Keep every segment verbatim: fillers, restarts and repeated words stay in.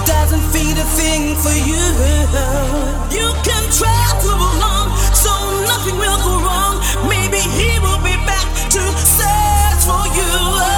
doesn't feed a thing for you. You can try to belong, so nothing will go wrong. Maybe he will be back to search for you.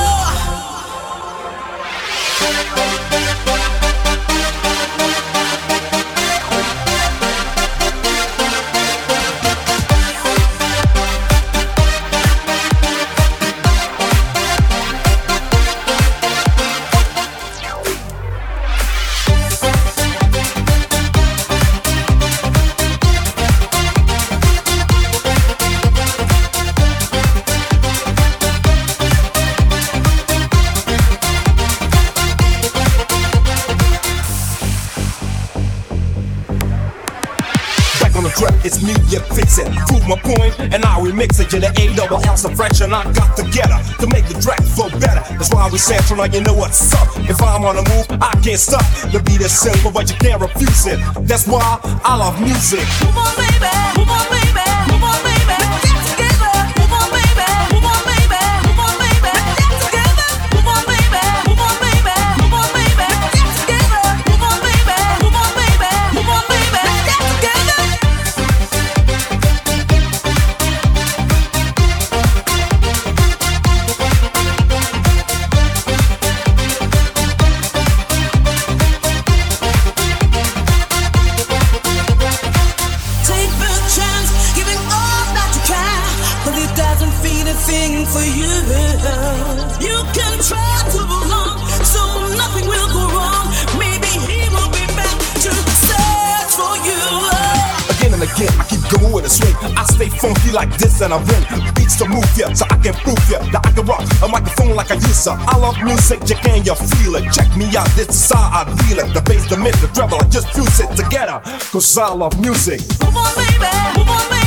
It's me, you fix it. Prove my point, and I remix it. You're the A double L fraction. I got together to make the track flow better. That's why we central, now you know what's up. If I'm on the move, I can't stop. The beat is simple, but you can't refuse it. That's why I love music. Move on, baby. Move on, baby. Move on, baby. Let's get together. Move on, baby. Move on, baby. Move on, baby. Let's get together. Move on, baby. Move on, baby. Move on, baby. Let's get together. Move on, baby. Move on, baby. Move on, baby. Let's get together. Thing for you. You can try to belong, so nothing will go wrong. Maybe he will be back to search for you. Again and again, I keep going with a swing. I stay funky like this and I win. Beats to move ya, so I can prove ya that I can rock a microphone like I used to. I love music, you can you feel it? Check me out, this is how I feel it. The bass, the mid, the treble, I just fuse it together, cause I love music. Move on, baby, move on, baby.